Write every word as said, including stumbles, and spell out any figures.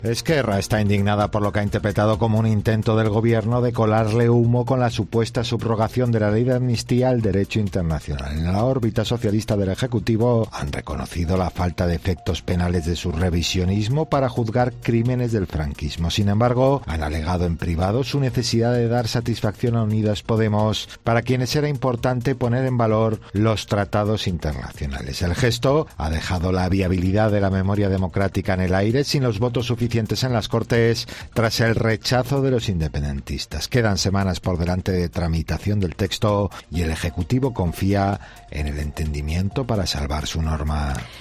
Esquerra está indignada por lo que ha interpretado como un intento del gobierno de colarle humo con la supuesta subrogación de la ley de amnistía al derecho internacional. En la órbita socialista del Ejecutivo han reconocido la falta de efectos penales de su revisionismo para juzgar crímenes del franquismo. Sin embargo, han alegado en privado su necesidad de dar satisfacción a Unidas Podemos, para quienes era importante poner en valor los tratados internacionales. El gesto ha dejado la viabilidad de la memoria democrática en el aire sin los votos suficientes en las Cortes tras el rechazo de los independentistas. Quedan semanas por delante de tramitación del texto y el Ejecutivo confía en el entendimiento para salvar su norma.